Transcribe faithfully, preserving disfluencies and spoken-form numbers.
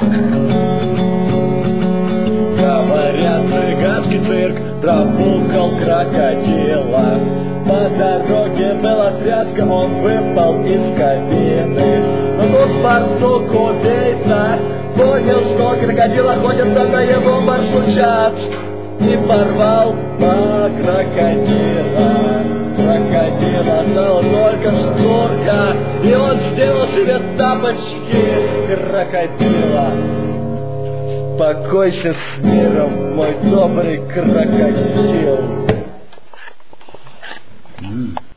Говорят, цыганский цирк пробукал крокодила. По дороге была тряска, он выпал из кабины. Но тут барсук убийца понял, что крокодил охотится на его барсучат, и порвал по крокодила. Крокодил осталась только шкурка, и он сделал себе тапочки крокодила. Покойся с миром, мой добрый крокодил.